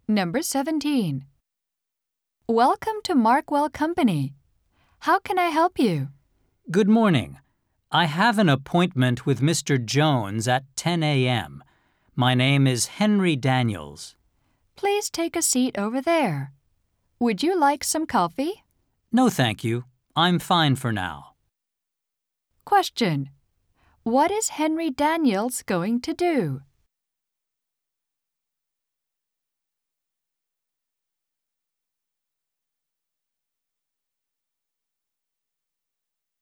Number 17. Welcome to Markwell Company. How can I help you? Good morning. I have an appointment with Mr. Jones at 10 a.m. My name is Henry Daniels. Please take a seat over there. Would you like some coffee? No, thank you. I'm fine for now. Question. What is Henry Daniels going to do?